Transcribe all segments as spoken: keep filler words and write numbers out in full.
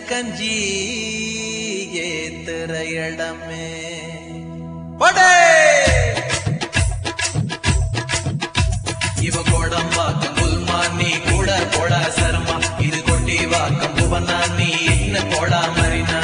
கஞ்சி ஏத்துற இடமே படே இவ கோடம்பாக்கம் புல்மானி கூட போடா சர்மா இது கொட்டி வாக்கம் புவனா நீ என்ன போடா மரினா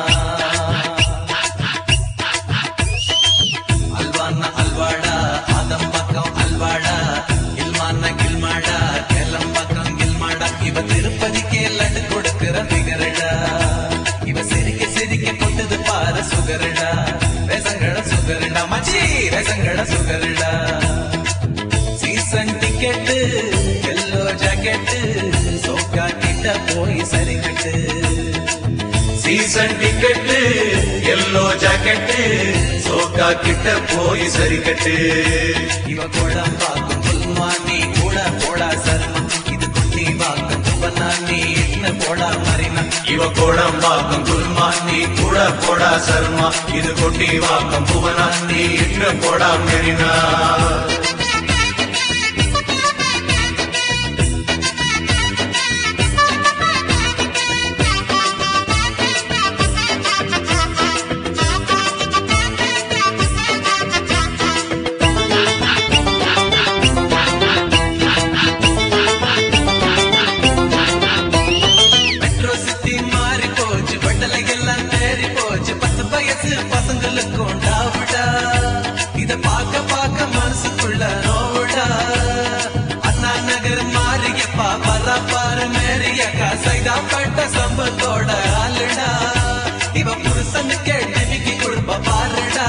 அல்வானா அல்வாடா ஆதம்பாக்கம் அல்வாடா இல்மானா கில்மாடா கேலம்பாக்கம் கில்மாடா இவ திருப்பதிக்கே லட்டு கொடுக்கிற நிகரடா இவ சிரிக்க சிரிக்க கொண்டது பாரு சுகரடா ரசங்கட சுகரடா மச்சி ரசங்கட சுகரடா சீசன் டிக்கெட் எல்லோ ஜாக்கெட் சோக்கா கிட்ட போய் சரி கட்டு சீசன் டிக்கெட் எல்லோ ஜாக்கெட் சோக்கா கிட்ட போய் சரி கட்டு இவ கோடம்பாக்கம் புல்மானி கூட போடா சர்மா இது கொட்டி வாக்கம் புவனா நீ என்ன போடா மரினா இவ கோடம்பாக்கம் புல்மானி கூட போடா சர்மா இது கொட்டி வாக்கம் புவனா நீ என்ன போடா மெரினா பசங்களுக்கும் டாவுடா இத பாக்க பாக்க மனசுக்குள்ள நோவுடா அண்ணா நகர் மாரியப்பா பரா பாரு மேரியக்கா சைதாப்பட்ட சம்பத்தோட ஆளுடா இவ புருஷனுக்கு டிமிக்கி கொடுப்ப பாருடா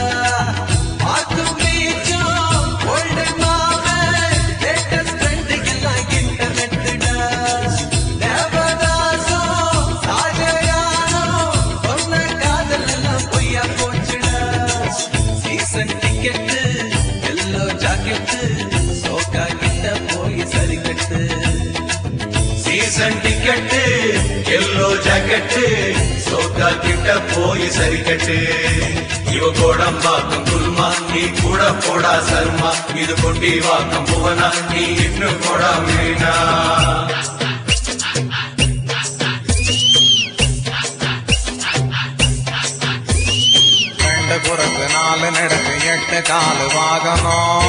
சீசன் டிக்கெட் எல்லோ ஜாக்கெட் சோக்கா கிட்ட போய் சரி கட்டு இவ கோடம்பாக்கம் புல்மானி கூட போடா சர்மா இது கொட்டி வாக்கம் புவனா நீ இன்னும் போடா மெரினா ரெண்டு புறத்து நாலு நடக்கு எட்டு காலு வாகனம்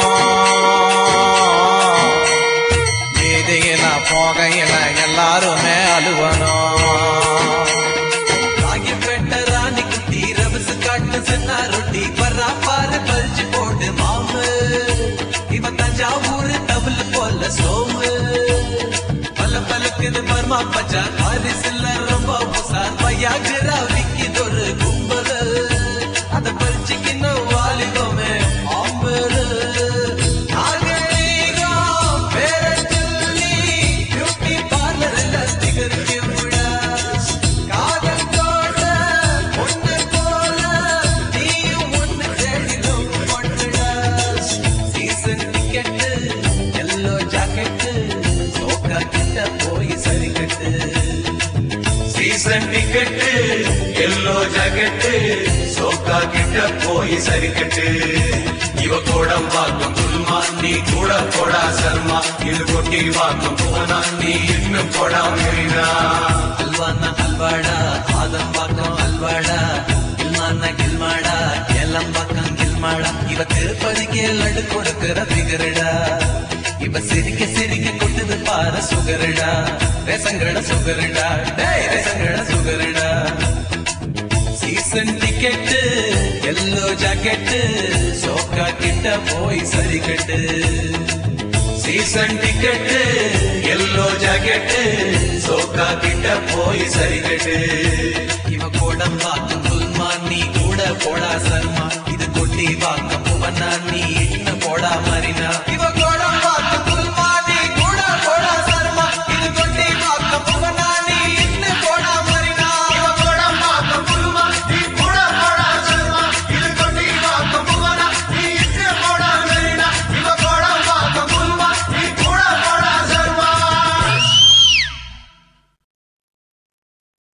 வீதியில போகையில எல்லாருமே அழுவணும் ராகிப்பேட்ட ராணி குட்டி ரபசு காட்டு சென்னா ரொட்டி பரா பாரு பல்ஜி போட்டு மாமு இவ தஞ்சாவூர் டபுள் போல சோமு பல பலக்குது பர்மா பச்சா பாரிசில்ல ரொம்ப புசார் பையாகிரா விக்கிதொரு கும்பல் அத பல்ஜிக்கின்னு வாலிபமே ஆம்பரு சீசன் டிக்கெட் எல்லோ ஜாக்கெட் சோக்கா கிட்ட போய் சரி கட்டு இவ கோடம்பாக்கம் புல்மானி கூட போடா சர்மா இது கொட்டி வாக்கம் புவனா நீ இன்னும் போடா மெரினா அல்வானா அல்வாடா ஆதம்பாக்கம் அல்வாடா கில்மானா கில்மாடா கேலம்பாக்கம் கில்மாடா இவ திருப்பதிக்கே லட்டு கொடுக்கிற பிகரடா இவ சிரிக்க சிரிக்க கொட்டுது பாரு சுகரடா ரசங்கட சுகரடா டேய் ரசங்கட சுகரடா சீசன் டிக்கெட் எல்லோ ஜாக்கெட் சோக்கா கிட்ட போய் சரி கட்டு சீசன் டிக்கெட் எல்லோ ஜாக்கெட் சோக்கா கிட்ட போய் சரி கட்டு இவ கோடம்பாக்கம் புல்மானி கூட போடா சர்மா